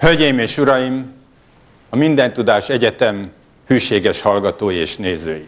Hölgyeim és uraim, a Mindentudás Egyetem hűséges hallgatói és nézői.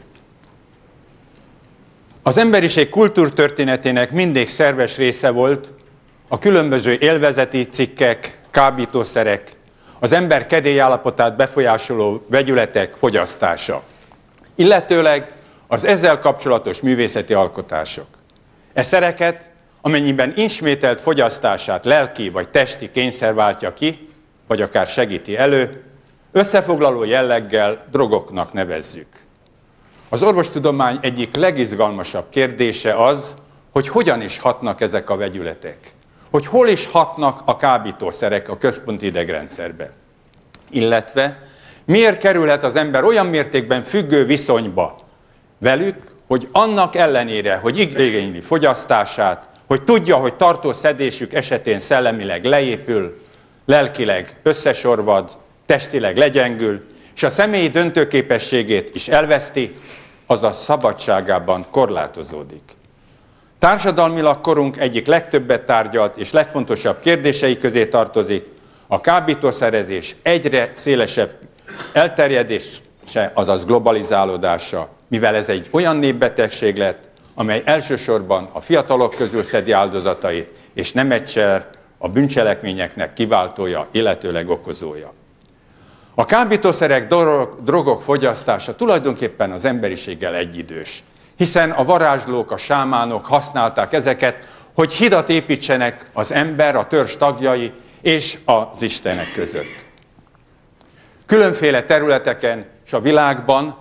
Az emberiség kultúrtörténetének mindig szerves része volt a különböző élvezeti cikkek, kábítószerek, az ember kedélyállapotát befolyásoló vegyületek fogyasztása, illetőleg az ezzel kapcsolatos művészeti alkotások. E szereket, amennyiben ismételt fogyasztását lelki vagy testi kényszer váltja ki, vagy akár segíti elő, összefoglaló jelleggel drogoknak nevezzük. Az orvostudomány egyik legizgalmasabb kérdése az, hogy hogyan is hatnak ezek a vegyületek. Hogy hol is hatnak a kábítószerek a központi idegrendszerbe. Illetve miért kerülhet az ember olyan mértékben függő viszonyba velük, hogy annak ellenére, hogy igényli fogyasztását, hogy tudja, hogy tartós szedésük esetén szellemileg leépül, lelkileg összesorvad, testileg legyengül, és a személyi döntőképességét is elveszti, azaz szabadságában korlátozódik. Társadalmilag korunk egyik legtöbbet tárgyalt és legfontosabb kérdései közé tartozik a kábítószerezés egyre szélesebb elterjedése, azaz globalizálódása, mivel ez egy olyan népbetegség lett, amely elsősorban a fiatalok közül szedi áldozatait, és nem egyszer a bűncselekményeknek kiváltója, illetőleg okozója. A kábítószerek, drogok fogyasztása tulajdonképpen az emberiséggel egyidős, hiszen a varázslók, a sámánok használták ezeket, hogy hidat építsenek az ember, a törzs tagjai és az istenek között. Különféle területeken és a világban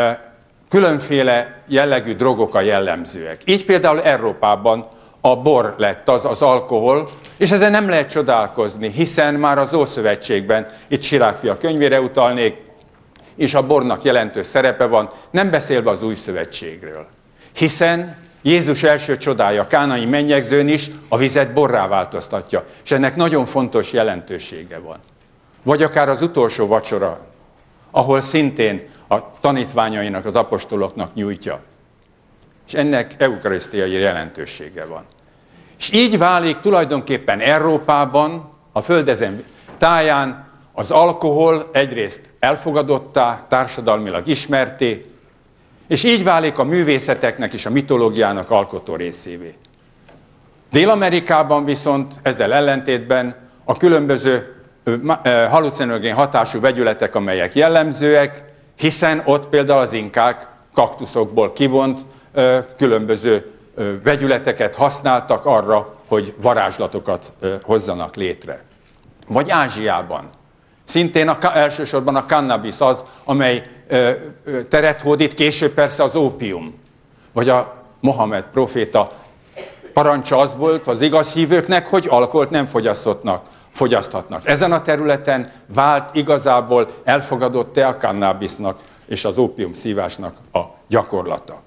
különféle jellegű drogok a jellemzőek. Így például Európában a bor lett az alkohol, és ezen nem lehet csodálkozni, hiszen már az Ószövetségben, itt Sirákfia könyvére utalnék, és a bornak jelentős szerepe van, nem beszélve az Új Szövetségről. Hiszen Jézus első csodája, kánai mennyegzőn is a vizet borrá változtatja, és ennek nagyon fontos jelentősége van. Vagy akár az utolsó vacsora, ahol szintén a tanítványainak, az apostoloknak nyújtja. És ennek eukarisztiai jelentősége van. És így válik tulajdonképpen Európában, a földezen táján az alkohol egyrészt elfogadottá, társadalmilag ismerté, és így válik a művészeteknek és a mitológiának alkotó részévé. Dél-Amerikában viszont ezzel ellentétben a különböző halucinogén hatású vegyületek, amelyek jellemzőek, hiszen ott például az inkák kaktuszokból kivont különböző vegyületeket használtak arra, hogy varázslatokat hozzanak létre. Vagy Ázsiában. Szintén elsősorban a cannabis az, amely teret hódít, később persze az ópium. Vagy a Mohamed próféta parancsa az volt az igaz hívőknek, hogy alkoholt nem fogyaszthatnak. Ezen a területen vált igazából elfogadott-e a cannabisnak és az ópium szívásnak a gyakorlata.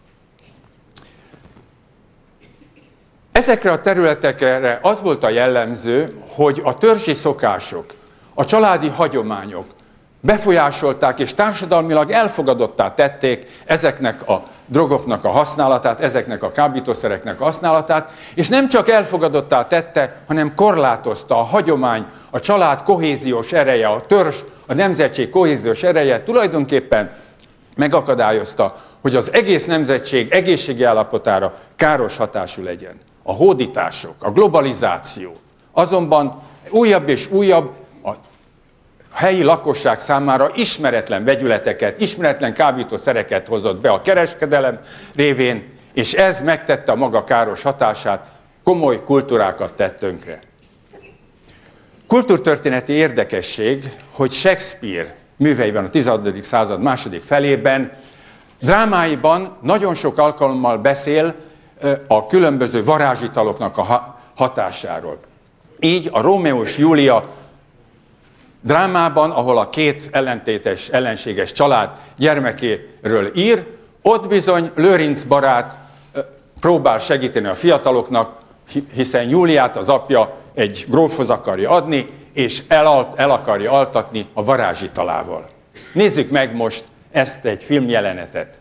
Ezekre a területekre az volt a jellemző, hogy a törzsi szokások, a családi hagyományok befolyásolták és társadalmilag elfogadottá tették ezeknek a drogoknak a használatát, ezeknek a kábítószereknek a használatát, és nem csak elfogadottá tette, hanem korlátozta a hagyomány, a család kohéziós ereje, a törzs, a nemzetség kohéziós ereje tulajdonképpen megakadályozta, hogy az egész nemzetség egészségi állapotára káros hatású legyen. A hódítások, a globalizáció azonban újabb és újabb a helyi lakosság számára ismeretlen vegyületeket, ismeretlen kábítószereket hozott be a kereskedelem révén, és ez megtette a maga káros hatását, komoly kultúrákat tett tönkre. Kultúrtörténeti érdekesség, hogy Shakespeare műveiben a 16. század második felében drámáiban nagyon sok alkalommal beszél a különböző varázsitaloknak a hatásáról. Így a Rómeó és Júlia drámában, ahol a két ellentétes, ellenséges család gyermekéről ír, ott bizony Lőrinc barát próbál segíteni a fiataloknak, hiszen Júliát az apja egy grófhoz akarja adni, és el akarja altatni a varázsitalával. Nézzük meg most ezt egy filmjelenetet.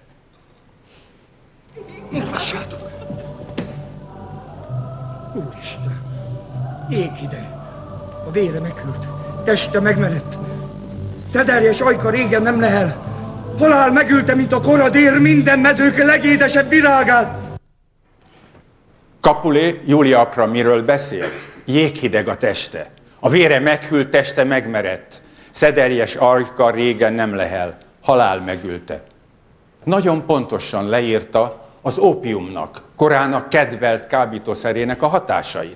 Lassátok! Úristen! Ég ide! A vére meghűlt! teste megmerett. Szederjes ajka régen nem lehel. Halál megülte, mint a koradér minden mezők legédesebb virágát. Capulet Júlia apra miről beszél? Jéghideg a teste. A vére meghűlt, teste megmerett. Szederjes ajka régen nem lehel. Halál megülte. Nagyon pontosan leírta az ópiumnak, korának kedvelt kábítószerének a hatásait.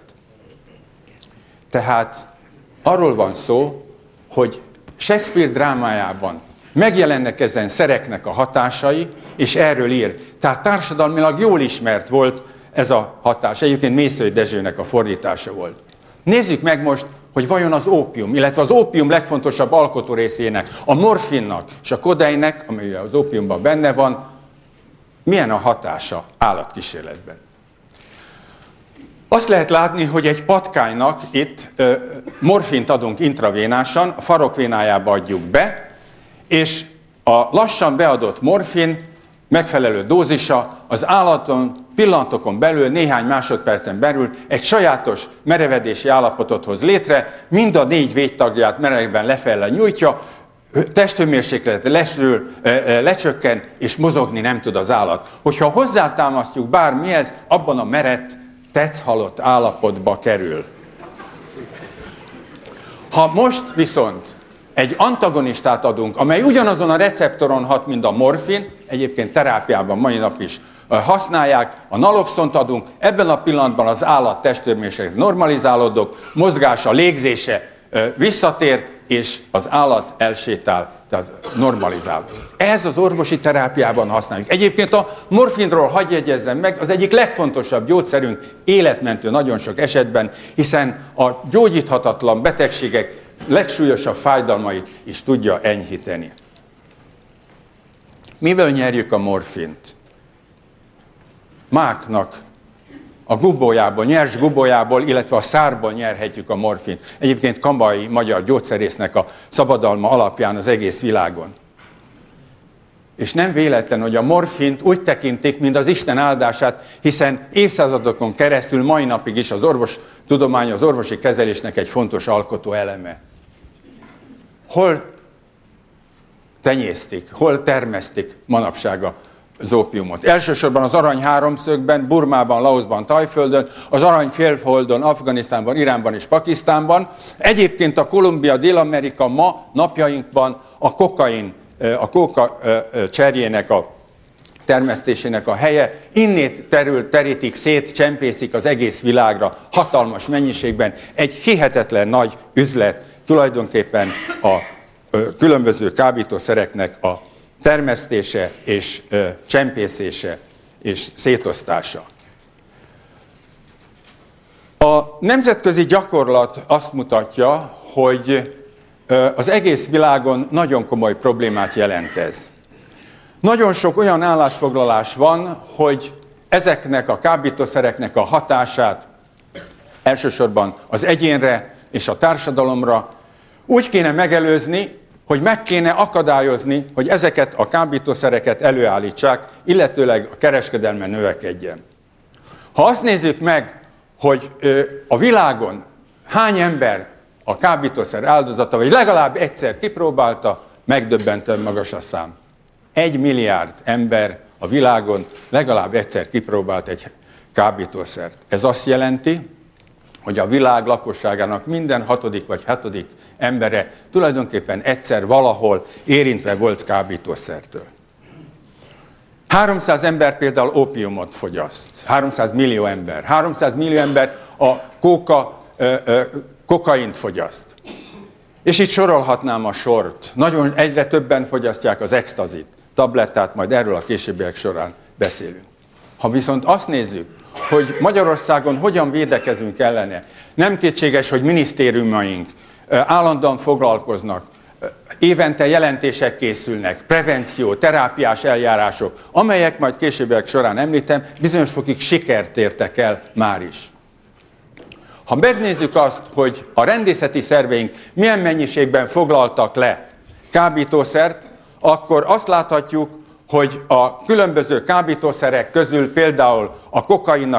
Tehát arról van szó, hogy Shakespeare drámájában megjelennek ezen szereknek a hatásai, és erről ír. Tehát társadalmilag jól ismert volt ez a hatás. Egyébként Mészöly Dezsőnek a fordítása volt. Nézzük meg most, hogy vajon az ópium, illetve az ópium legfontosabb alkotó részének, a morfinnak és a kodeinnek, ami az ópiumban benne van, milyen a hatása állatkísérletben. Azt lehet látni, hogy egy patkánynak itt morfint adunk intravénásan, a farokvénájába adjuk be, és a lassan beadott morfin megfelelő dózisa az állaton pillanatokon belül, néhány másodpercen belül egy sajátos merevedési állapotot hoz létre, mind a 4 végtagját mereven lefele nyújtja, testhőmérséklet lecsökken, és mozogni nem tud az állat. Hogyha hozzátámasztjuk bármihez, abban a merett, tetszhalott állapotba kerül. Ha most viszont egy antagonistát adunk, amely ugyanazon a receptoron hat, mint a morfin, egyébként terápiában mai nap is használják, a naloxont adunk, ebben a pillanatban az állat testhőmérséklet normalizálódott, mozgása, légzése visszatér, és az állat elsétál, tehát normalizálódik. Ez az orvosi terápiában használjuk. Egyébként a morfinról hadd jegyezzem meg, az egyik legfontosabb gyógyszerünk, életmentő nagyon sok esetben, hiszen a gyógyíthatatlan betegségek legsúlyosabb fájdalmait is tudja enyhíteni. Mivel nyerjük a morfint? Máknak a gubójából, nyers gubójából, illetve a szárból nyerhetjük a morfint. Egyébként Kambai magyar gyógyszerésznek a szabadalma alapján az egész világon. És nem véletlen, hogy a morfint úgy tekintik, mint az Isten áldását, hiszen évszázadokon keresztül mai napig is az orvostudomány, az orvosi kezelésnek egy fontos alkotó eleme. Hol tenyésztik, hol termesztik manapság az ópiumot? Elsősorban az arany háromszögben, Burmában, Laoszban, Tajföldön, az arany félholdon, Afganisztánban, Iránban és Pakisztánban. Egyébként a Kolumbia, Dél-Amerika ma napjainkban a kokain, a kóka cserjének a termesztésének a helye, innét terítik szét, csempészik az egész világra hatalmas mennyiségben. Egy hihetetlen nagy üzlet, tulajdonképpen a különböző kábítószereknek a termesztése és csempészése és szétosztása. A nemzetközi gyakorlat azt mutatja, hogy az egész világon nagyon komoly problémát jelent ez. Nagyon sok olyan állásfoglalás van, hogy ezeknek a kábítószereknek a hatását elsősorban az egyénre és a társadalomra úgy kéne megelőzni, hogy meg kéne akadályozni, hogy ezeket a kábítószereket előállítsák, illetőleg a kereskedelme növekedjen. Ha azt nézzük meg, hogy a világon hány ember a kábítószer áldozata, vagy legalább egyszer kipróbálta, megdöbbentően magas a szám. 1 milliárd ember a világon legalább egyszer kipróbált egy kábítószert. Ez azt jelenti, hogy a világ lakosságának minden 6. vagy 7. embere tulajdonképpen egyszer valahol érintve volt kábítószertől. 300 ember például ópiumot fogyaszt. 300 millió ember. 300 millió ember a kokaint fogyaszt. És itt sorolhatnám a sort. Nagyon egyre többen fogyasztják az extazit, tablettát, majd erről a későbbiek során beszélünk. Ha viszont azt nézzük, hogy Magyarországon hogyan védekezünk ellene, nem kétséges, hogy minisztériumaink állandóan foglalkoznak, évente jelentések készülnek, prevenció, terápiás eljárások, amelyek majd későbbiek során említem, bizonyos fokig sikert értek el már is. Ha megnézzük azt, hogy a rendészeti szerveink milyen mennyiségben foglaltak le kábítószert, akkor azt láthatjuk, hogy a különböző kábítószerek közül például a kokainnak a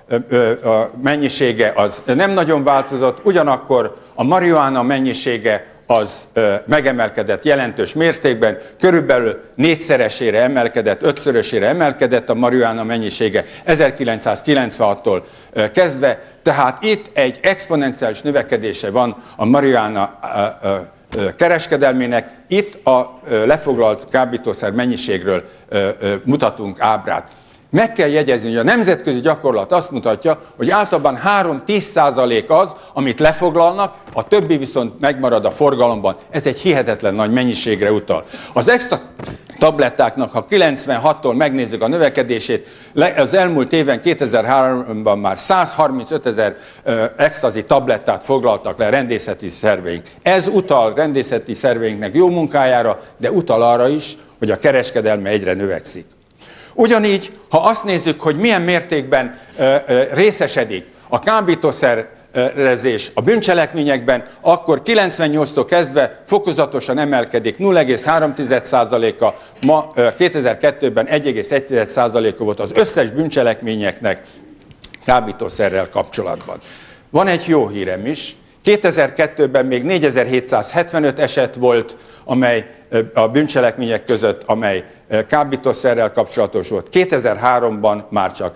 mennyisége az nem nagyon változott, ugyanakkor a marihuána mennyisége az megemelkedett jelentős mértékben, körülbelül 4-szeresére emelkedett, 5-szörösére emelkedett a marihuána mennyisége 1996-tól kezdve, tehát itt egy exponenciális növekedése van a marihuána kereskedelmének, itt a lefoglalt kábítószer mennyiségről mutatunk ábrát. Meg kell jegyezni, hogy a nemzetközi gyakorlat azt mutatja, hogy általában 3-10% az, amit lefoglalnak, a többi viszont megmarad a forgalomban. Ez egy hihetetlen nagy mennyiségre utal. Az extra tablettáknak, ha 96-tól megnézzük a növekedését, az elmúlt éven 2003-ban már 135 000 extazi tablettát foglaltak le rendészeti szerveink. Ez utal rendészeti szerveinknek jó munkájára, de utal arra is, hogy a kereskedelme egyre növekszik. Ugyanígy, ha azt nézzük, hogy milyen mértékben részesedik a kábítószerezés a bűncselekményekben, akkor 98-tól kezdve fokozatosan emelkedik 0,3%-a, ma 2002-ben 1,1%-a volt az összes bűncselekményeknek kábítószerrel kapcsolatban. Van egy jó hírem is. 2002-ben még 4775 eset volt, amely a bűncselekmények között, amely kábítószerrel kapcsolatos volt. 2003-ban már csak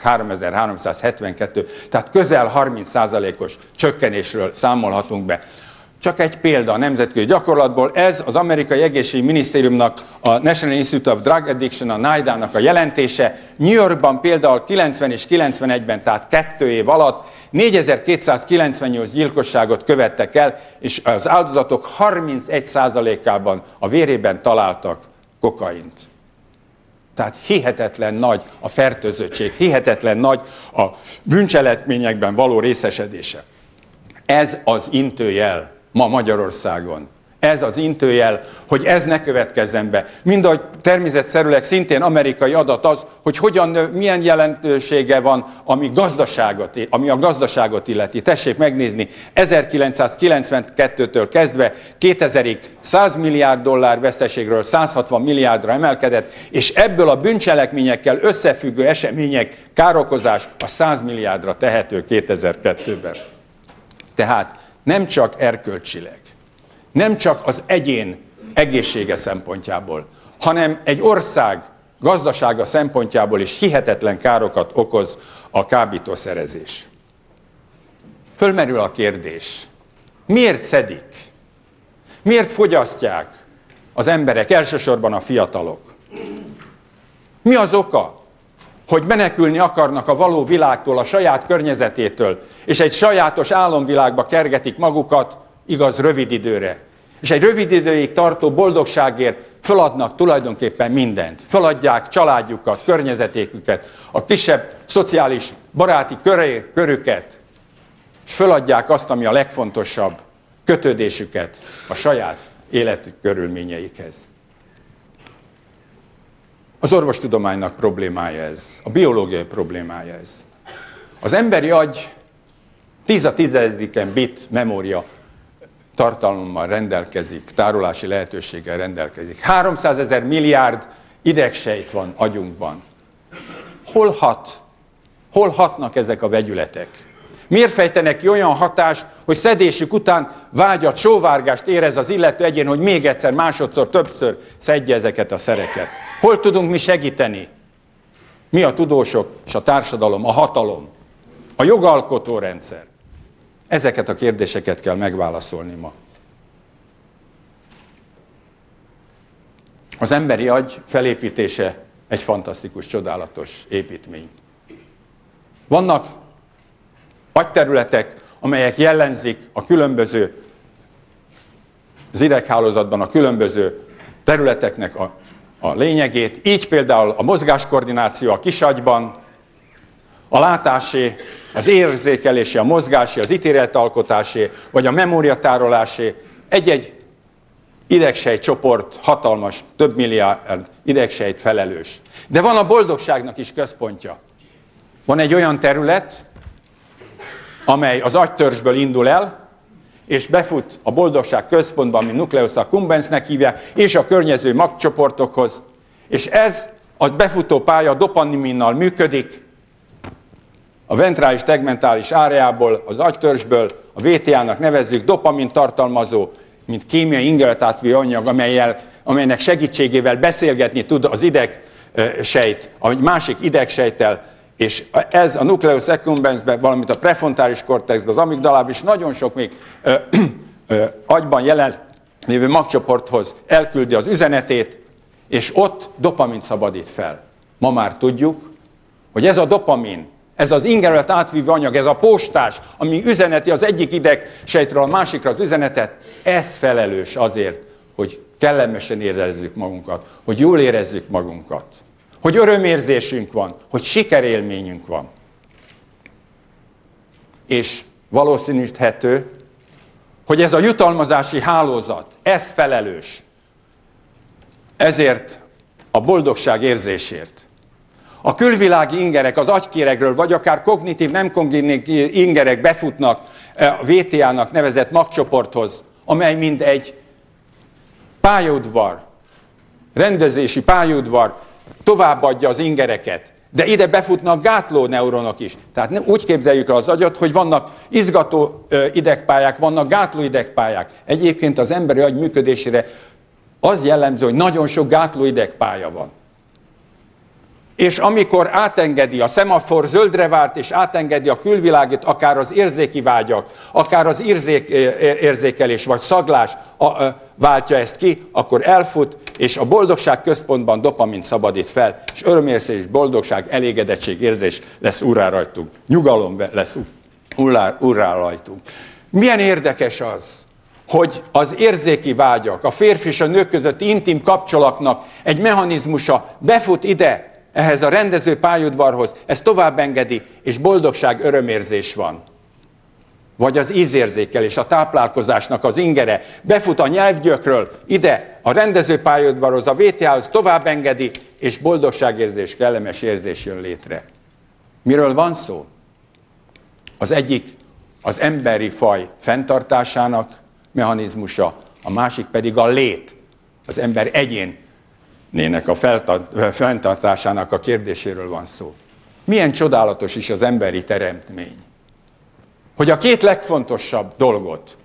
3372, tehát közel 30%-os csökkenésről számolhatunk be. Csak egy példa a nemzetközi gyakorlatból, ez az amerikai egészségügyminisztériumnak, a National Institute of Drug Addiction, a NIDA-nak a jelentése. New Yorkban például 90 és 91-ben, tehát 2 év alatt 4298 gyilkosságot követtek el, és az áldozatok 31%-ában a vérében találtak kokaint. Tehát hihetetlen nagy a fertőzöttség, hihetetlen nagy a bűncselekményekben való részesedése. Ez az intőjel ma Magyarországon. Ez az intőjel, hogy ez ne következzen be. Mindahogy természetszerűleg szintén amerikai adat az, hogy milyen jelentősége van, ami a gazdaságot illeti. Tessék megnézni, 1992-től kezdve 2000-ig 100 milliárd dollár veszteségről 160 milliárdra emelkedett, és ebből a bűncselekményekkel összefüggő események károkozás a 100 milliárdra tehető 2002-ben. Tehát nem csak erkölcsileg, nem csak az egyén egészsége szempontjából, hanem egy ország gazdasága szempontjából is hihetetlen károkat okoz a kábítószerezés. Fölmerül a kérdés, miért szedik? Miért fogyasztják az emberek, elsősorban a fiatalok? Mi az oka, hogy menekülni akarnak a való világtól, a saját környezetétől, és egy sajátos álomvilágba kergetik magukat, igaz, rövid időre. És egy rövid időig tartó boldogságért föladnak tulajdonképpen mindent. Föladják családjukat, környezetéküket, a kisebb szociális baráti körüket, és föladják azt, ami a legfontosabb, kötődésüket a saját életük körülményeikhez. Az orvostudománynak problémája ez, a biológiai problémája ez. Az emberi agy 10^10 bit memória tartalommal rendelkezik, tárolási lehetőséggel rendelkezik. 300 000 milliárd idegsejt van agyunkban. Hol hatnak ezek a vegyületek? Miért fejtenek ki olyan hatást, hogy szedésük után vágyat, sóvárgást érez az illető egyén, hogy még egyszer, másodszor, többször szedje ezeket a szereket? Hol tudunk mi segíteni? Mi a tudósok és a társadalom, a hatalom, a jogalkotó rendszer? Ezeket a kérdéseket kell megválaszolni ma. Az emberi agy felépítése egy fantasztikus, csodálatos építmény. Vannak agyterületek, amelyek jellemzik a különböző, az ideghálózatban a különböző területeknek a lényegét. Így például a mozgáskoordináció a kisagyban, a látásé, az érzékelésé, a mozgásé, az ítéletalkotásé, vagy a memóriatárolásé. Egy-egy idegsejt csoport hatalmas, több milliárd idegsejt felelős. De van a boldogságnak is központja. Van egy olyan terület, amely az agytörzsből indul el, és befut a boldogság központba, ami nucleus accumbensnek hívják, és a környező magcsoportokhoz. És ez a befutó pálya dopaminnal működik, a ventrális tegmentális áreából, az agytörzsből, a VTA-nak nevezzük, dopamin tartalmazó, mint kémiai ingereltátvívő anyag, amelynek segítségével beszélgetni tud az idegsejt, a másik idegsejttel, és ez a nucleus accumbensben, valamint a prefrontális kortexben, az amigdalában is nagyon sok még agyban jelenlévő magcsoporthoz elküldi az üzenetét, és ott dopamint szabadít fel. Ma már tudjuk, hogy ez a dopamin, ez az ingerelt átvívő anyag, ez a postás, ami üzeneti az egyik idegsejtről a másikra az üzenetet, ez felelős azért, hogy kellemesen érezzük magunkat, hogy jól érezzük magunkat, hogy örömérzésünk van, hogy sikerélményünk van. És valószínűsíthető, hogy ez a jutalmazási hálózat, ez felelős ezért a boldogság érzésért. A külvilági ingerek az agykéregről, vagy akár kognitív, nem kognitív ingerek befutnak a VTA-nak nevezett magcsoporthoz, amely mind egy pályaudvar, rendezési pályaudvar továbbadja az ingereket. De ide befutnak gátló neuronok is. Tehát úgy képzeljük el az agyat, hogy vannak izgató idegpályák, vannak gátló idegpályák. Egyébként az emberi agy működésére az jellemző, hogy nagyon sok gátló idegpálya van. És amikor átengedi a szemafor zöldre vált, és átengedi a külvilágot, akár az érzéki vágyak, akár az érzékelés vagy szaglás váltja ezt ki, akkor elfut, és a boldogság központban dopamint szabadít fel, és örömérzés, boldogság, elégedettség érzés lesz urrá rajtunk. Nyugalom lesz urrá rajtunk. Milyen érdekes az, hogy az érzéki vágyak, a férfi és a nők közötti intim kapcsolatnak egy mechanizmusa befut ide, ehhez a rendező pályaudvarhoz, ez tovább engedi, és boldogság, örömérzés van. Vagy az ízérzékelés, a táplálkozásnak az ingere befut a nyelvgyökről ide, a rendező pályaudvarhoz, a VTA-hoz, tovább engedi, és boldogságérzés, kellemes érzés jön létre. Miről van szó? Az egyik az emberi faj fenntartásának mechanizmusa, a másik pedig a lét, az ember egyénének a fenntartásának a kérdéséről van szó. Milyen csodálatos is az emberi teremtmény. Hogy a két legfontosabb dolgot,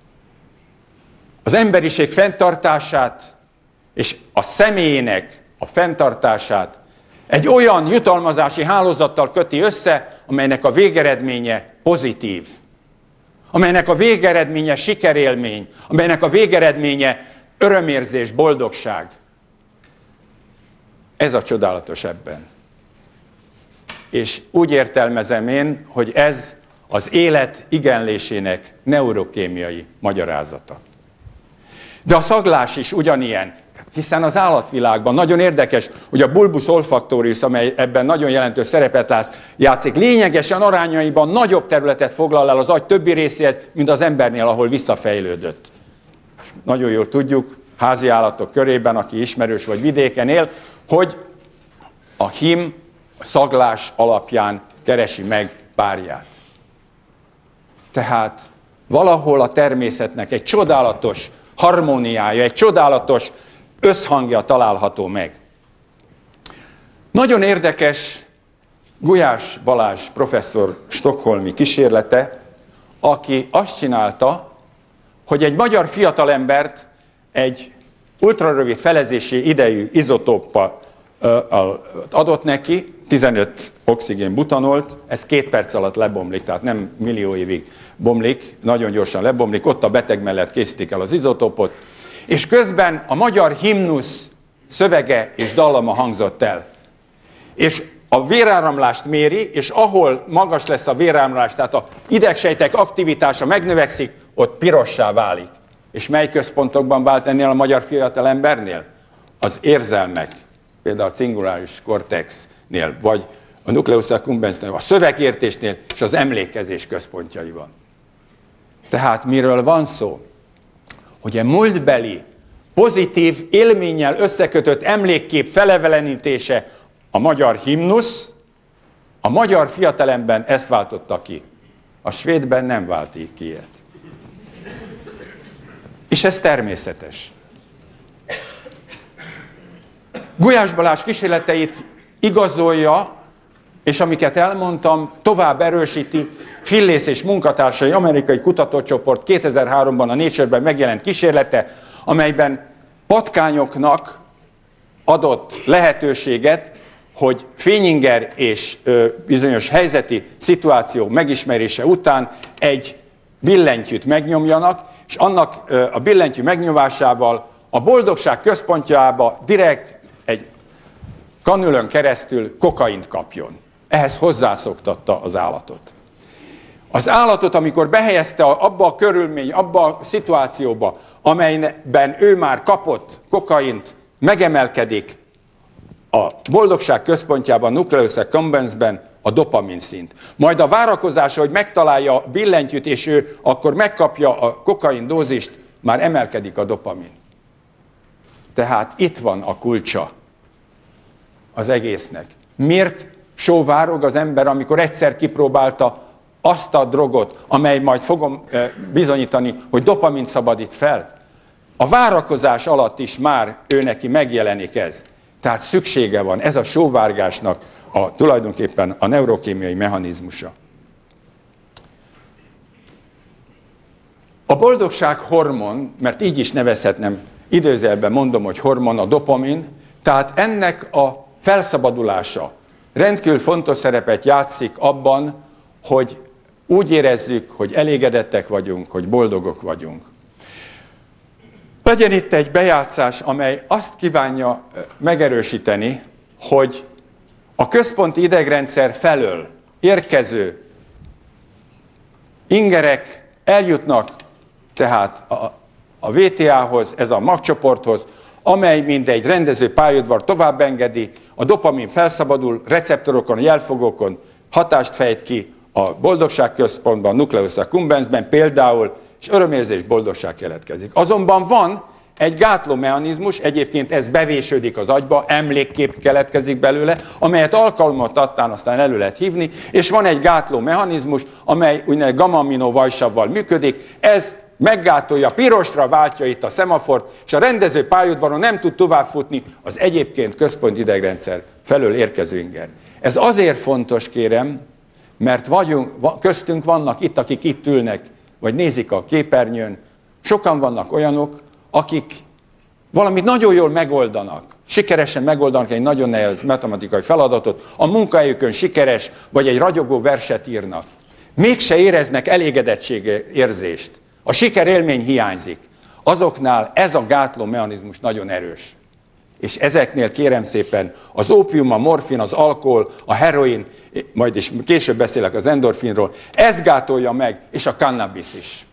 az emberiség fenntartását és a személyének a fenntartását egy olyan jutalmazási hálózattal köti össze, amelynek a végeredménye pozitív, amelynek a végeredménye sikerélmény, amelynek a végeredménye örömérzés, boldogság. Ez a csodálatos ebben. És úgy értelmezem én, hogy ez az élet igenlésének neurokémiai magyarázata. De a szaglás is ugyanilyen, hiszen az állatvilágban nagyon érdekes, hogy a bulbus olfactorius, amely ebben nagyon jelentős szerepet játszik, lényegesen arányaiban nagyobb területet foglal el az agy többi részéhez, mint az embernél, ahol visszafejlődött. És nagyon jól tudjuk, házi állatok körében, aki ismerős vagy vidéken él, hogy a hím a szaglás alapján keresi meg párját. Tehát valahol a természetnek egy csodálatos harmóniája, egy csodálatos összhangja található meg. Nagyon érdekes Gulyás Balázs professzor stockholmi kísérlete, aki azt csinálta, hogy egy magyar fiatalembert egy ultrarövid felezési idejű izotóppal adott neki, 15 oxigén butanolt, ez 2 perc alatt lebomlik, tehát nem millió évig bomlik, nagyon gyorsan lebomlik, ott a beteg mellett készítik el az izotópot, és közben a magyar himnusz szövege és dallama hangzott el. És a véráramlást méri, és ahol magas lesz a véráramlás, tehát a idegsejtek aktivitása megnövekszik, ott pirossá válik. És mely központokban vált ennél a magyar fiatalembernél? Az érzelmek, például a cinguláris kortexnél, vagy a nucleus accumbensnél, a szövegértésnél és az emlékezés központjaiban. Tehát miről van szó? Hogy a múltbeli, pozitív élménnyel összekötött emlékkép felevelenítése a magyar himnusz, a magyar fiatalemben ezt váltotta ki. A svédben nem vált ki ilyet. És ez természetes. Gulyás Balázs kísérleteit igazolja és amiket elmondtam, tovább erősíti Phillips és munkatársai amerikai kutatócsoport 2003-ban a Nature-ben megjelent kísérlete, amelyben patkányoknak adott lehetőséget, hogy fényinger és bizonyos helyzeti szituáció megismerése után egy billentyűt megnyomjanak, és annak a billentyű megnyomásával a boldogság központjába direkt egy kanülön keresztül kokaint kapjon. Ehhez hozzászoktatta az állatot. Az állatot, amikor behelyezte abba a körülmény, abba a szituációba, amelyben ő már kapott kokaint, megemelkedik a boldogság központjában, a nucleus accumbensben a dopamin szint. Majd a várakozása, hogy megtalálja a billentyűt, és ő akkor megkapja a kokain dózist, már emelkedik a dopamin. Tehát itt van a kulcsa az egésznek. Miért sóvárog az ember, amikor egyszer kipróbálta azt a drogot, amely majd fogom bizonyítani, hogy dopamint szabadít fel? A várakozás alatt is már ő neki megjelenik ez. Tehát szüksége van, ez a sóvárgásnak tulajdonképpen a neurokémiai mechanizmusa. A boldogság hormon, mert így is nevezhetnem, idézőjelben mondom, hogy hormon, a dopamin, tehát ennek a felszabadulása rendkívül fontos szerepet játszik abban, hogy úgy érezzük, hogy elégedettek vagyunk, hogy boldogok vagyunk. Legyen itt egy bejátszás, amely azt kívánja megerősíteni, hogy a központi idegrendszer felől érkező ingerek eljutnak tehát a VTA-hoz, ez a magcsoporthoz, amely mindegy rendező pályaudvar tovább engedi, a dopamin felszabadul, receptorokon, jelfogókon hatást fejt ki a boldogságközpontban, a nucleus accumbensben például, és örömérzés, boldogság keletkezik. Azonban van egy gátló mechanizmus, egyébként ez bevésődik az agyba, emlékkép keletkezik belőle, amelyet alkalmat adtán aztán elő lehet hívni, és van egy gátló mechanizmus, amely úgynevezett gamma-aminó vajsavval működik, ez meggátolja, pirosra váltja itt a szemafort, és a rendező pályaudvaron nem tud továbbfutni az egyébként központi idegrendszer felől érkező inger. Ez azért fontos, kérem, mert köztünk vannak itt, akik itt ülnek, vagy nézik a képernyőn, sokan vannak olyanok, akik valamit nagyon jól megoldanak, sikeresen megoldanak egy nagyon nehéz matematikai feladatot, a munkahelyükön sikeres, vagy egy ragyogó verset írnak. Mégse éreznek elégedettségérzést. A sikerélmény hiányzik. Azoknál ez a gátló mechanizmus nagyon erős. És ezeknél kérem szépen az ópium, a morfin, az alkohol, a heroin, majd is később beszélek az endorfinról, ezt gátolja meg, és a cannabis is.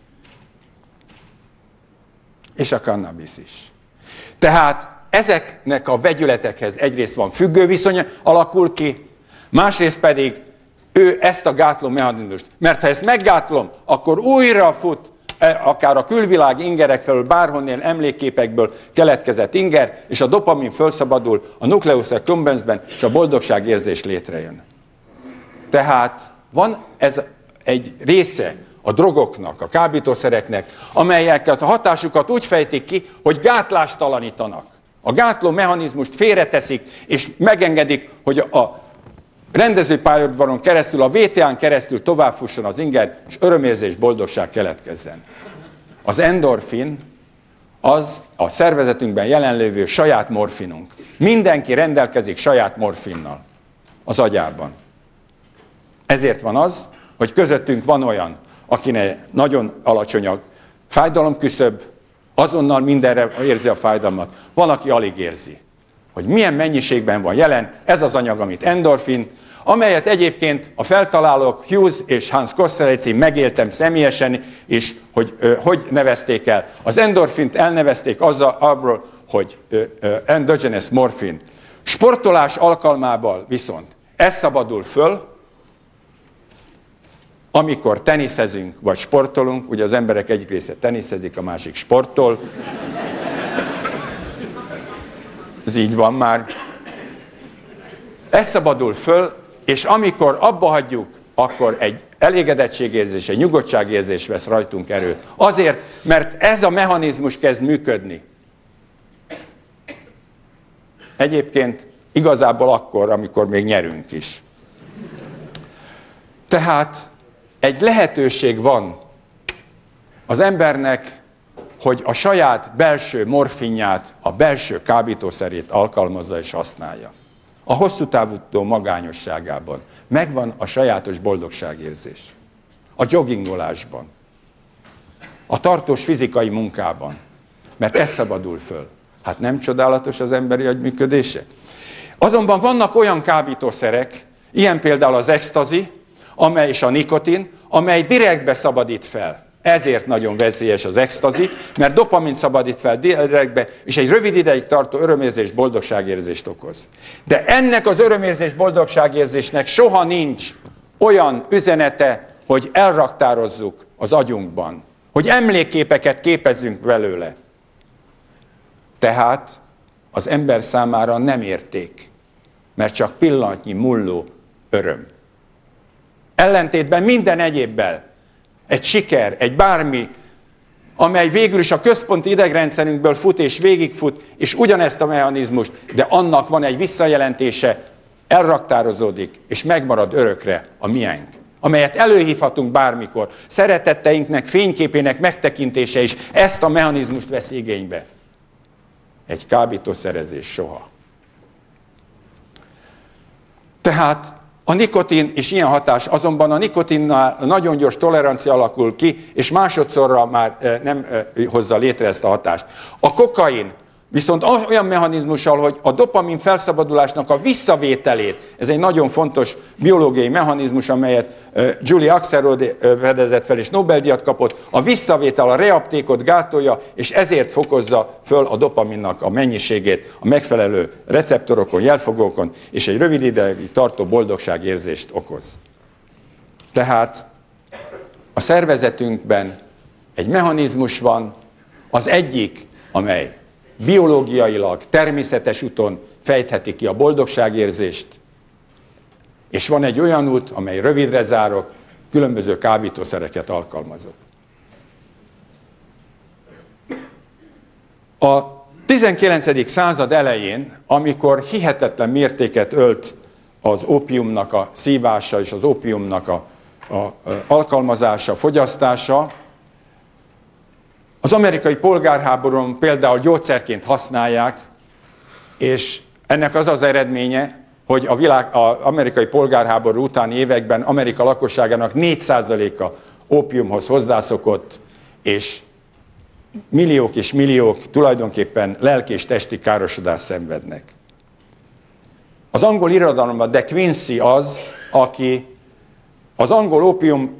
És a cannabis is. Tehát ezeknek a vegyületekhez egyrészt van függő viszony alakul ki, másrészt pedig ő ezt a gátló mechanizmust. Mert ha ezt meggátlom, akkor újra fut, akár a külvilág ingerek felől, bárhonnél emlékképekből keletkezett inger, és a dopamin felszabadul a nucleus accumbensben, és a boldogságérzés létrejön. Tehát van ez egy része a drogoknak, a kábítószereknek, amelyeket a hatásukat úgy fejtik ki, hogy gátlástalanítanak. A gátló mechanizmust félreteszik, és megengedik, hogy a rendezőpályaudvaron keresztül, a VTA-n keresztül továbbfusson az inger, és örömérzés, boldogság keletkezzen. Az endorfin az a szervezetünkben jelenlévő saját morfinunk. Mindenki rendelkezik saját morfinnal az agyában. Ezért van az, hogy közöttünk van olyan, akinek nagyon alacsony a fájdalomküszöb, azonnal mindenre érzi a fájdalmat. Van, aki alig érzi. Hogy milyen mennyiségben van jelen, ez az anyag, amit endorfin, amelyet egyébként a feltalálók Hughes és Hans Kosterlitz, megéltem személyesen, és hogy nevezték el. Az endorfint elnevezték abból, hogy endogenous morfin. Sportolás alkalmával viszont ez szabadul föl, amikor teniszezünk, vagy sportolunk, ugye az emberek egyik része teniszezik, a másik sportol. Ez így van már. Ez szabadul föl, és amikor abba hagyjuk, akkor egy elégedettségérzés, egy nyugodtságérzés vesz rajtunk erőt. Azért, mert ez a mechanizmus kezd működni. Egyébként igazából akkor, amikor még nyerünk is. Tehát egy lehetőség van az embernek, hogy a saját belső morfinját, a belső kábítószerét alkalmazza és használja. A hosszú távú magányosságában megvan a sajátos boldogságérzés. A joggingolásban. A tartós fizikai munkában. Mert ez szabadul föl. Hát nem csodálatos az emberi agy működése? Azonban vannak olyan kábítószerek, ilyen például az extazi, amely és a nikotin, amely direktbe szabadít fel. Ezért nagyon veszélyes az extazi, mert dopamin szabadít fel direktbe, és egy rövid ideig tartó örömérzés, boldogságérzést okoz. De ennek az örömérzés, boldogságérzésnek soha nincs olyan üzenete, hogy elraktározzuk az agyunkban, hogy emlékképeket képezzünk belőle. Tehát az ember számára nem érték, mert csak pillanatnyi mulló öröm. Ellentétben minden egyébbel, egy siker, egy bármi, amely végül is a központi idegrendszerünkből fut és végigfut, és ugyanezt a mechanizmust, de annak van egy visszajelentése, elraktározódik, és megmarad örökre a miénk, amelyet előhívhatunk bármikor. Szeretetteinknek, fényképének megtekintése is ezt a mechanizmust vesz igénybe. Egy kábítószerezés soha. Tehát a nikotin is ilyen hatás, azonban a nikotinnál nagyon gyors tolerancia alakul ki, és másodszorra már nem hozza létre ezt a hatást. A kokain viszont olyan mechanizmussal, hogy a dopamin felszabadulásnak a visszavételét, ez egy nagyon fontos biológiai mechanizmus, amelyet Julie Axelrod fedezett fel, és Nobel-díjat kapott, a visszavétel, a reuptake-ot gátolja, és ezért fokozza föl a dopaminnak a mennyiségét a megfelelő receptorokon, jelfogókon, és egy rövid ideig tartó boldogságérzést okoz. Tehát a szervezetünkben egy mechanizmus van, az egyik, amely biológiailag, természetes úton fejtheti ki a boldogságérzést, és van egy olyan út, amely rövidre zárok, különböző kábítószereket alkalmazok. A 19. század elején, amikor hihetetlen mértéket ölt az ópiumnak a szívása és az ópiumnak a alkalmazása, fogyasztása, az amerikai polgárháborún például gyógyszerként használják, és ennek az az eredménye, hogy az amerikai polgárháború utáni években Amerika lakosságának 4%-a ópiumhoz hozzászokott, és milliók és milliók tulajdonképpen lelki és testi károsodást szenvednek. Az angol irodalomban De Quincey az, aki az angol ópium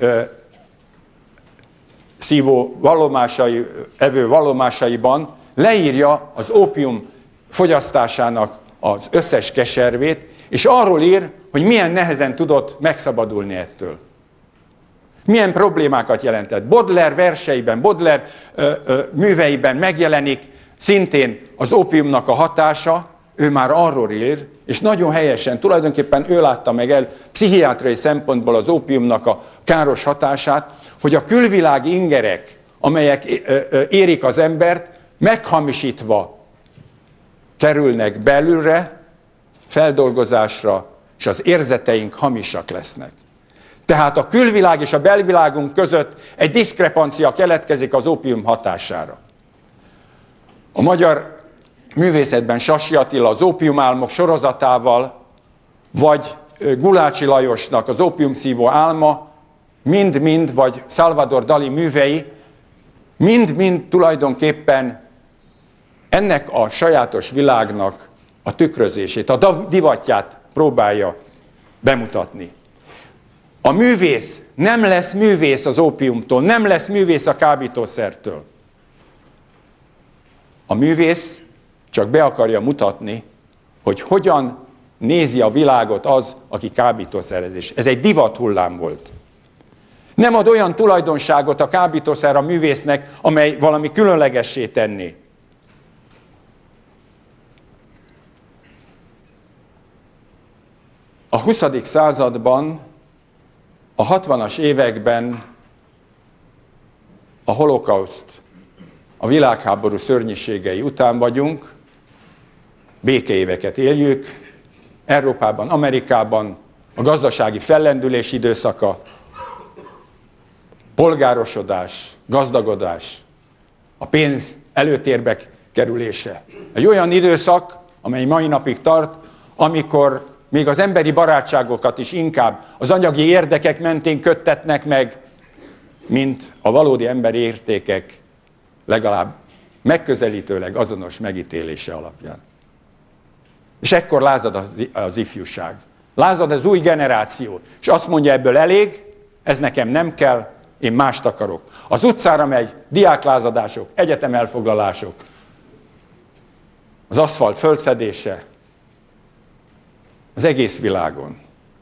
szívó vallomásai, evő vallomásaiban leírja az ópium fogyasztásának az összes keservét, és arról ír, hogy milyen nehezen tudott megszabadulni ettől. Milyen problémákat jelentett. Baudelaire verseiben, Baudelaire műveiben megjelenik szintén az ópiumnak a hatása, ő már arról ír, és nagyon helyesen, tulajdonképpen ő látta meg el pszichiátriai szempontból az ópiumnak a káros hatását, hogy a külvilági ingerek, amelyek érik az embert, meghamisítva kerülnek belülre, feldolgozásra, és az érzeteink hamisak lesznek. Tehát a külvilág és a belvilágunk között egy diszkrepancia keletkezik az ópium hatására. A magyar művészetben Sassi Attila az ópiumálmok sorozatával, vagy Gulácsi Lajosnak az ópiumszívó álma, mind-mind, vagy Salvador Dali művei, mind-mind tulajdonképpen ennek a sajátos világnak a tükrözését, a divatját próbálja bemutatni. A művész nem lesz művész az ópiumtól, nem lesz művész a kábítószertől. A művész csak be akarja mutatni, hogy hogyan nézi a világot az, aki kábítószerezés. Ez egy divathullám volt. Nem ad olyan tulajdonságot a kábítószer a művésznek, amely valami különlegessé tenné. A 20. században, a 60-as években a holokauszt, a világháború szörnyűségei után vagyunk, békeéveket éljük, Európában, Amerikában, a gazdasági fellendülés időszaka, polgárosodás, gazdagodás, a pénz előtérbe kerülése. Egy olyan időszak, amely mai napig tart, amikor még az emberi barátságokat is inkább az anyagi érdekek mentén köttetnek meg, mint a valódi emberi értékek legalább megközelítőleg azonos megítélése alapján. És ekkor lázad az ifjúság. Lázad az új generáció. És azt mondja, ebből elég, ez nekem nem kell, én mást akarok. Az utcára megy, diáklázadások, egyetemelfoglalások, az aszfalt földszedése, az egész világon.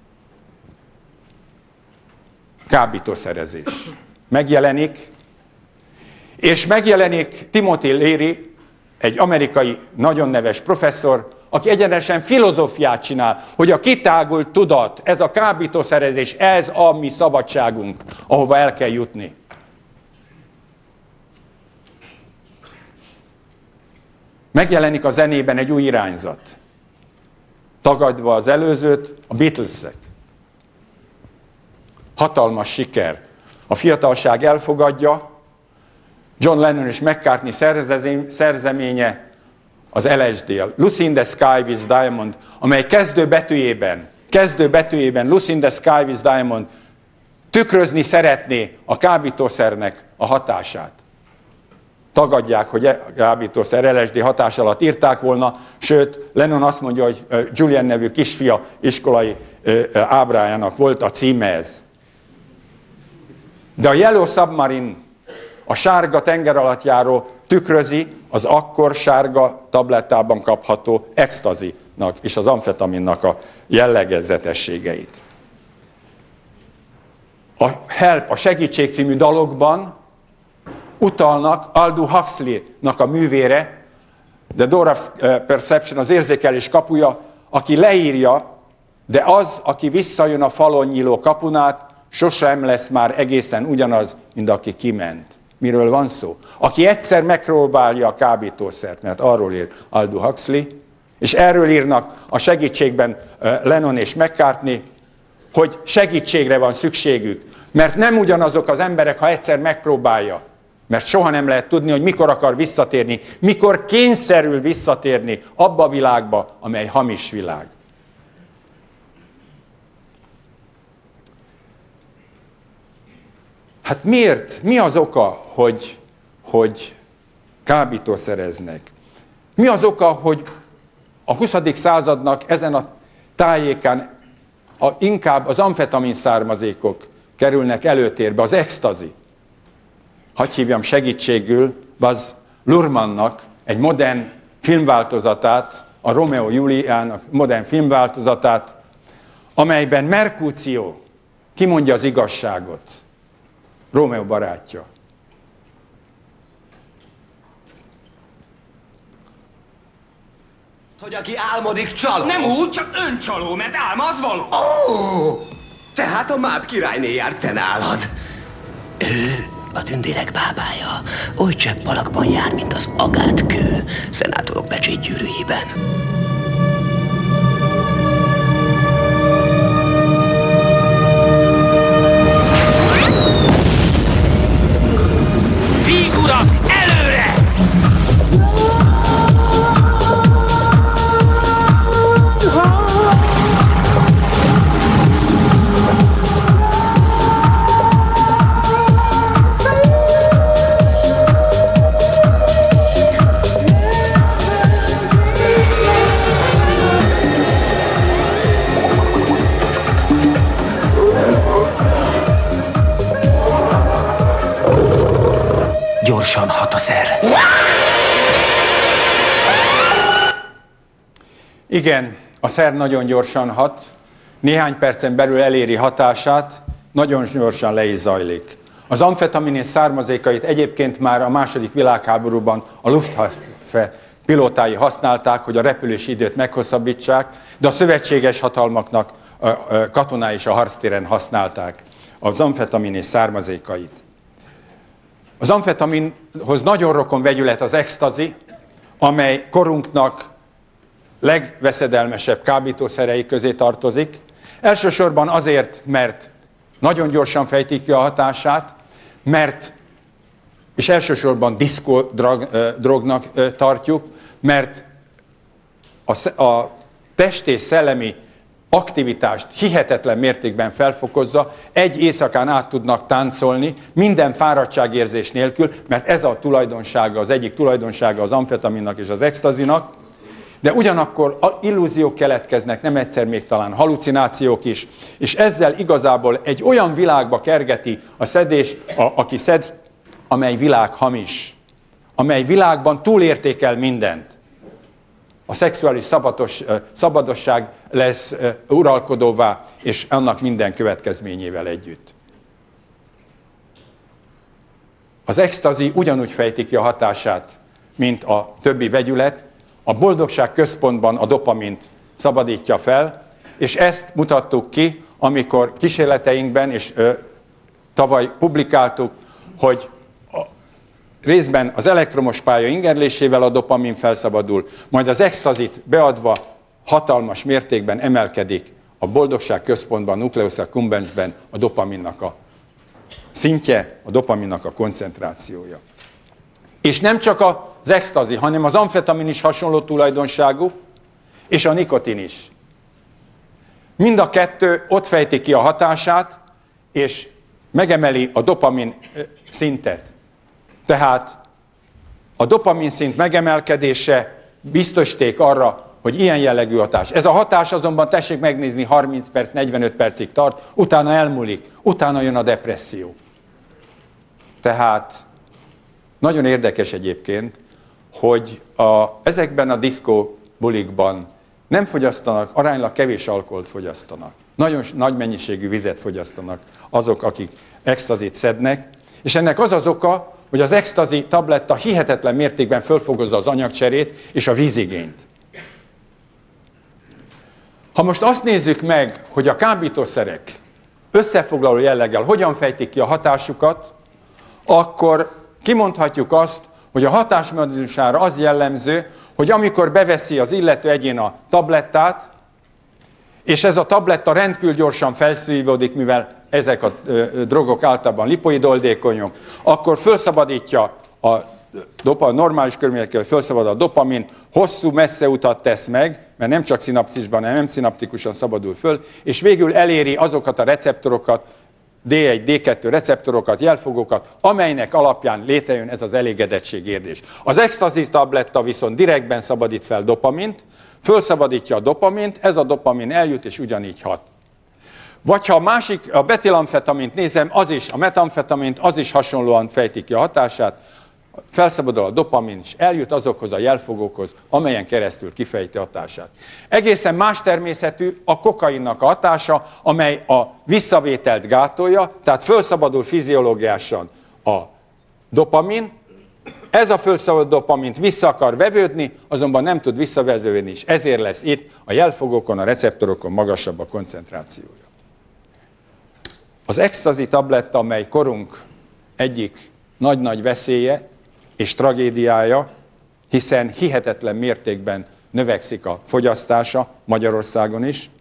Kábítószerezés. Megjelenik, és megjelenik Timothy Leary, egy amerikai nagyon neves professzor, aki egyenesen filozófiát csinál, hogy a kitágult tudat, ez a kábítószerezés, ez a mi szabadságunk, ahova el kell jutni. Megjelenik a zenében egy új irányzat. Tagadva az előzőt, a Beatlesek. Hatalmas siker. A fiatalság elfogadja, John Lennon és McCartney szerzeménye, az LSD, a Lucy in the Sky with Diamond, amely kezdő betűjében Lucy in the Sky with Diamond tükrözni szeretné a kábítószernek a hatását. Tagadják, hogy a kábítószer LSD hatás alatt írták volna, sőt, Lennon azt mondja, hogy Julian nevű kisfia iskolai ábrájának volt a címe ez. De a Yellow Submarine, a sárga tengeralattjáró tükrözi az akkor sárga tablettában kapható extazinak és az amfetaminnak a jellegzetességeit. A Help, a Segítség című dalokban utalnak Aldous Huxley-nak a művére, The Door of Perception, az érzékelés kapuja, aki leírja, de az, aki visszajön a falon nyíló kapunát, sosem lesz már egészen ugyanaz, mint aki kiment. Miről van szó? Aki egyszer megpróbálja a kábítószert, mert arról ír Aldous Huxley, és erről írnak a Segítségben Lennon és McCartney, hogy segítségre van szükségük, mert nem ugyanazok az emberek, ha egyszer megpróbálja, mert soha nem lehet tudni, hogy mikor akar visszatérni, mikor kényszerül visszatérni abba a világba, amely hamis világ. Hát miért? Mi az oka, hogy kábítószereznek? Mi az oka, hogy a 20. századnak ezen a tájékán inkább az amfetamin származékok kerülnek előtérbe, az extazi? Hadd hívjam segítségül Baz Luhrmannnak egy modern filmváltozatát, a Romeo Juliának modern filmváltozatát, amelyben Mercutio kimondja az igazságot. Rómeó barátja. Hogy aki álmodik, csaló. Nem úgy, csak öncsaló, mert álma az való. Ó, tehát a máb királyné járt, te nálad. Ő a tündérek bábája. Oly csepp alakban jár, mint az agátkő, szenátorok pecsétgyűrűjében. Vígurak, előre! Gyorsan hat a szer. Igen, a szer nagyon gyorsan hat, néhány percen belül eléri hatását, nagyon gyorsan le is zajlik. Az amfetamin származékait egyébként már a II. Világháborúban a Luftwaffe pilótái használták, hogy a repülési időt meghosszabbítsák, de a szövetséges hatalmaknak katonái is a harctéren használták az amfetamin származékait. Az amfetaminhoz nagyon rokon vegyület az extazi, amely korunknak legveszedelmesebb kábítószerei közé tartozik. Elsősorban azért, mert nagyon gyorsan fejtik ki a hatását, és elsősorban diszkódrognak tartjuk, mert a test és szellemi aktivitást hihetetlen mértékben felfokozza, egy éjszakán át tudnak táncolni, minden fáradtságérzés nélkül, mert ez a tulajdonsága, az egyik tulajdonsága az amfetaminnak és az extazinak, de ugyanakkor illúziók keletkeznek, nem egyszer még talán halucinációk is, és ezzel igazából egy olyan világba kergeti a szedés, aki szed, amely világ hamis, amely világban túlértékel mindent. A szexuális szabadosság lesz uralkodóvá, és annak minden következményével együtt. Az extazi ugyanúgy fejti ki a hatását, mint a többi vegyület. A boldogság központban a dopamint szabadítja fel, és ezt mutattuk ki, amikor kísérleteinkben, és tavaly publikáltuk, hogy részben az elektromos pálya ingerlésével a dopamin felszabadul, majd az extazit beadva hatalmas mértékben emelkedik a boldogság központban, a nucleus accumbensben a dopaminnak a szintje, a dopaminnak a koncentrációja. És nem csak az extazi, hanem az amfetamin is hasonló tulajdonságú, és a nikotin is. Mind a kettő ott fejti ki a hatását, és megemeli a dopamin szintet. Tehát a dopamin szint megemelkedése biztosíték arra, hogy ilyen jellegű hatás. Ez a hatás azonban tessék megnézni 30 perc, 45 percig tart, utána elmúlik, utána jön a depresszió. Tehát nagyon érdekes egyébként, hogy ezekben a diszkóbulikban nem fogyasztanak, aránylag kevés alkoholt fogyasztanak. Nagyon nagy mennyiségű vizet fogyasztanak azok, akik extazit szednek, és ennek az az oka, hogy az extazi tabletta hihetetlen mértékben fölfogozza az anyagcserét és a vízigényt. Ha most azt nézzük meg, hogy a kábítószerek összefoglaló jelleggel hogyan fejtik ki a hatásukat, akkor kimondhatjuk azt, hogy a hatásmechanizmusára az jellemző, hogy amikor beveszi az illető egyén a tablettát, és ez a tabletta rendkívül gyorsan felszívódik, mivel ezek a drogok általában lipoidoldékonyok, akkor felszabadítja a normális körülményekkel felszabad a dopamin, hosszú, messze utat tesz meg, mert nem csak szinapszisban, hanem nem szinaptikusan szabadul föl, és végül eléri azokat a receptorokat, D1, D2 receptorokat, jelfogókat, amelynek alapján létrejön ez az elégedettségérzés. Az extazi tabletta viszont direktben szabadít fel dopamint, fölszabadítja a dopamint, ez a dopamin eljut és ugyanígy hat. Vagy ha a betilamfetamint nézem, a metamfetamint, az is hasonlóan fejti ki a hatását, felszabadul a dopamin, és eljut azokhoz a jelfogókhoz, amelyen keresztül kifejti hatását. Egészen más természetű a kokainnak a hatása, amely a visszavételt gátolja, tehát felszabadul fiziológiásan a dopamin, ez a felszabadult dopamint vissza akar vevődni, azonban nem tud visszaveződni, és ezért lesz itt a jelfogókon, a receptorokon magasabb a koncentrációja. Az extazi tabletta, amely korunk egyik nagy-nagy veszélye és tragédiája, hiszen hihetetlen mértékben növekszik a fogyasztása Magyarországon is.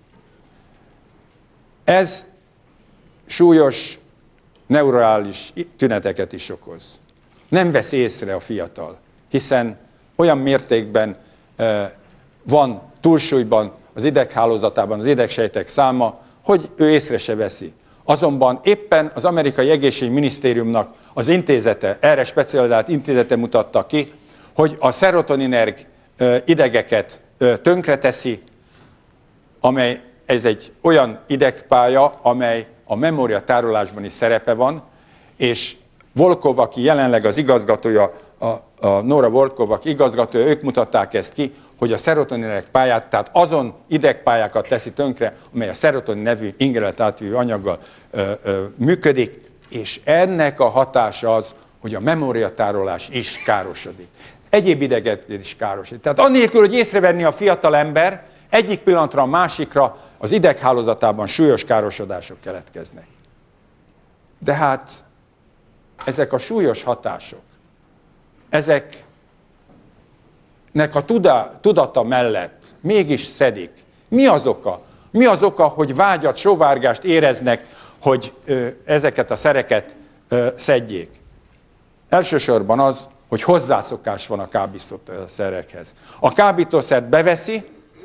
Ez súlyos neurális tüneteket is okoz. Nem vesz észre a fiatal, hiszen olyan mértékben van túlsúlyban az ideghálózatában az idegsejtek száma, hogy ő észre se veszi. Azonban éppen az amerikai egészségminisztériumnak az intézete, erre specializált intézete mutatta ki, hogy a szerotoninerg idegeket tönkreteszi, amely ez egy olyan idegpálya, amely a memóriatárolásban is szerepe van, és Volkov, aki jelenleg az igazgatója, a Nora Volkov, aki igazgatója, ők mutatták ezt ki, hogy a szerotoninerg pályát, tehát azon idegpályákat teszi tönkre, amely a szerotonin nevű ingerelt átvívő anyaggal működik, és ennek a hatása az, hogy a memóriatárolás is károsodik. Egyéb idegek is károsodik. Tehát annélkül, hogy észrevenni a fiatal ember, egyik pillanatra a másikra az ideghálózatában súlyos károsodások keletkeznek. De hát ezek a súlyos hatások, ezeknek a tudata mellett mégis szedik. Mi az oka? Mi az oka, hogy vágyat, sóvárgást éreznek, hogy ezeket a szereket szedjék? Elsősorban az, hogy hozzászokás van a kábítószerekhez. A kábítószert beveszi,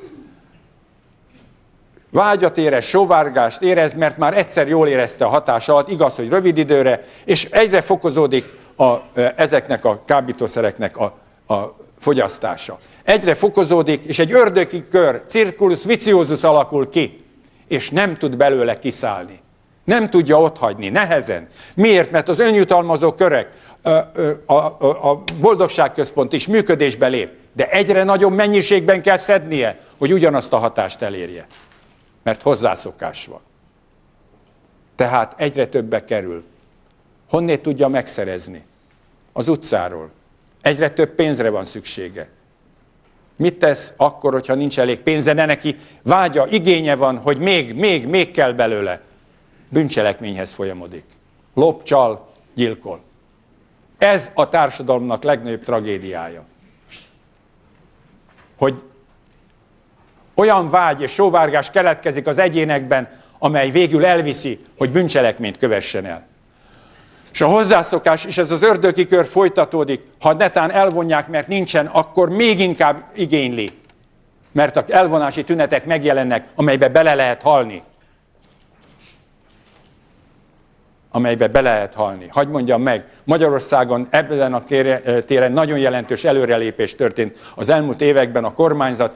vágyat érez, sóvárgást érez, mert már egyszer jól érezte a hatás alatt, igaz, hogy rövid időre, és egyre fokozódik ezeknek a kábítószereknek a fogyasztása. Egyre fokozódik, és egy ördögi kör, circulus viciosus alakul ki, és nem tud belőle kiszállni. Nem tudja otthagyni, nehezen. Miért? Mert az önjutalmazó körek, a boldogságközpont is működésbe lép, de egyre nagyobb mennyiségben kell szednie, hogy ugyanazt a hatást elérje. Mert hozzászokás van. Tehát egyre többbe kerül. Honnét tudja megszerezni? Az utcáról. Egyre több pénzre van szüksége. Mit tesz akkor, hogyha nincs elég pénze, de neki vágya, igénye van, hogy még kell belőle? Bűncselekményhez folyamodik. Lop, csal, gyilkol. Ez a társadalomnak legnagyobb tragédiája. Hogy olyan vágy és sóvárgás keletkezik az egyénekben, amely végül elviszi, hogy bűncselekményt kövessen el. És a hozzászokás, és ez az ördögi kör folytatódik, ha netán elvonják, mert nincsen, akkor még inkább igényli. Mert az elvonási tünetek megjelennek, amelybe bele lehet halni. Hadd mondjam meg, Magyarországon ebben a téren nagyon jelentős előrelépés történt. Az elmúlt években a kormányzat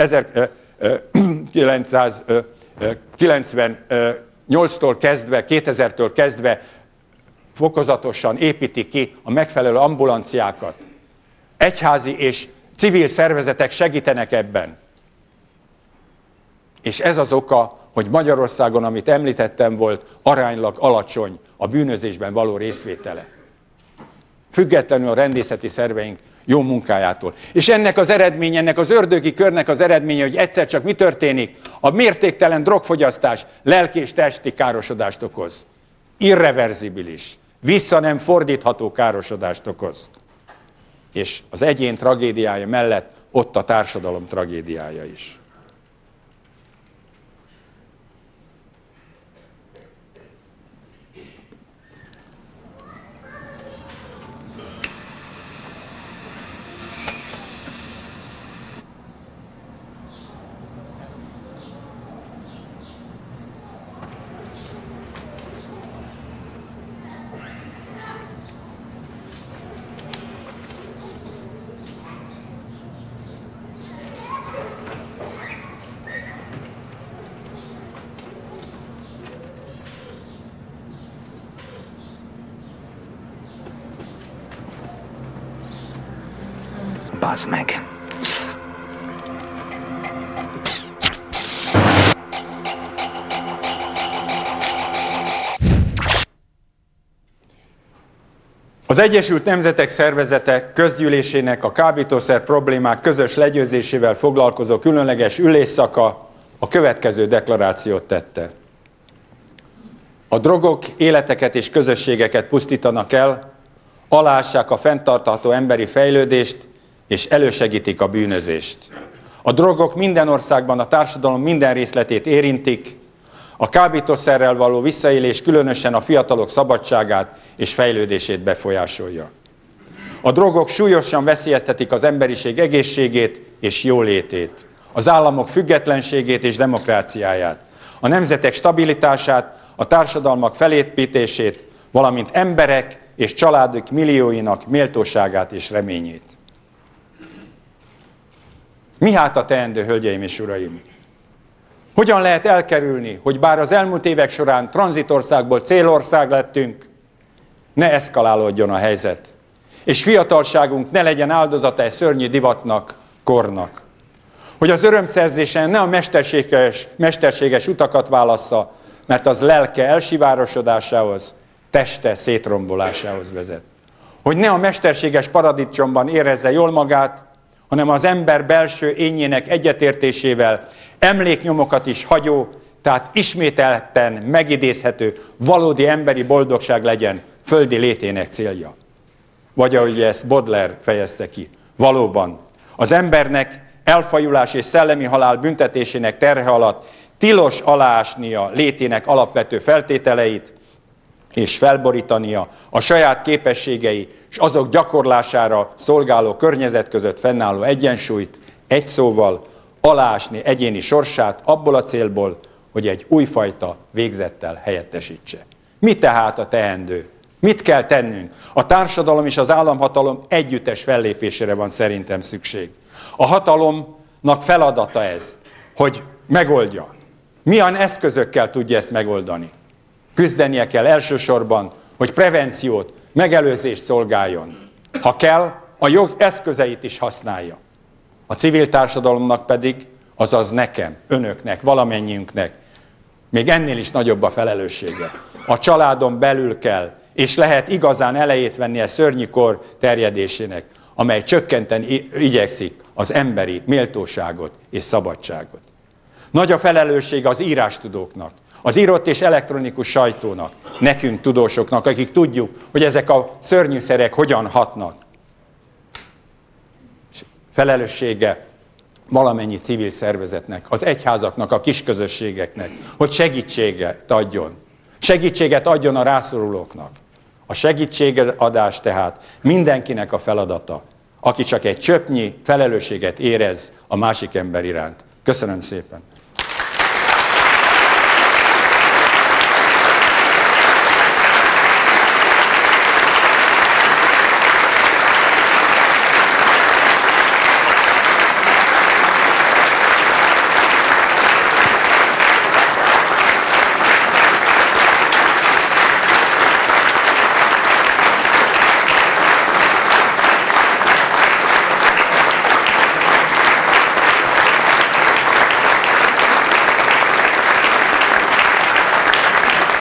1998-tól kezdve, 2000-től kezdve fokozatosan építi ki a megfelelő ambulanciákat. Egyházi és civil szervezetek segítenek ebben. És ez az oka, hogy Magyarországon, amit említettem, volt aránylag alacsony a bűnözésben való részvétele. Függetlenül a rendészeti szerveink jó munkájától. És ennek az eredménye, ennek az ördögi körnek az eredménye, hogy egyszer csak mi történik? A mértéktelen drogfogyasztás lelki és testi károsodást okoz. Irreverzibilis, vissza nem fordítható károsodást okoz. És az egyén tragédiája mellett ott a társadalom tragédiája is. Bazd meg! Az Egyesült Nemzetek Szervezete közgyűlésének a kábítószer problémák közös legyőzésével foglalkozó különleges ülésszaka a következő deklarációt tette. A drogok életeket és közösségeket pusztítanak el, aláássák a fenntartható emberi fejlődést, és elősegítik a bűnözést. A drogok minden országban a társadalom minden részletét érintik, a kábítószerrel való visszaélés különösen a fiatalok szabadságát és fejlődését befolyásolja. A drogok súlyosan veszélyeztetik az emberiség egészségét és jólétét, az államok függetlenségét és demokráciáját, a nemzetek stabilitását, a társadalmak felépítését, valamint emberek és családok millióinak méltóságát és reményét. Mi hát a teendő, hölgyeim és uraim? Hogyan lehet elkerülni, hogy bár az elmúlt évek során tranzitországból célország lettünk, ne eszkalálódjon a helyzet, és fiatalságunk ne legyen áldozata egy szörnyű divatnak, kornak. Hogy az örömszerzésen ne a mesterséges utakat válassza, mert az lelke elsivárosodásához, teste szétrombolásához vezet. Hogy ne a mesterséges paradicsomban érezze jól magát, hanem az ember belső énjének egyetértésével emléknyomokat is hagyó, tehát ismételten megidézhető, valódi emberi boldogság legyen földi létének célja. Vagy ahogy ezt Baudelaire fejezte ki, valóban az embernek elfajulás és szellemi halál büntetésének terhe alatt tilos aláásnia létének alapvető feltételeit, és felborítania a saját képességei és azok gyakorlására szolgáló környezet között fennálló egyensúlyt, egy szóval aláásni egyéni sorsát abból a célból, hogy egy újfajta végzettel helyettesítse. Mi tehát a teendő? Mit kell tennünk? A társadalom és az államhatalom együttes fellépésére van szerintem szükség. A hatalomnak feladata ez, hogy megoldja. Milyen eszközökkel tudja ezt megoldani? Küzdenie kell elsősorban, hogy prevenciót, megelőzést szolgáljon. Ha kell, a jog eszközeit is használja. A civil társadalomnak pedig, azaz nekem, önöknek, valamennyiünknek még ennél is nagyobb a felelőssége. A családon belül kell, és lehet igazán elejét venni a szörnyű kor terjedésének, amely csökkenteni igyekszik az emberi méltóságot és szabadságot. Nagy a felelősség az írástudóknak, az írott és elektronikus sajtónak, nekünk tudósoknak, akik tudjuk, hogy ezek a szörnyűszerek hogyan hatnak. Felelőssége valamennyi civil szervezetnek, az egyházaknak, a kisközösségeknek, hogy segítséget adjon. Segítséget adjon a rászorulóknak. A segítségadás tehát mindenkinek a feladata, aki csak egy csöpnyi felelősséget érez a másik ember iránt. Köszönöm szépen!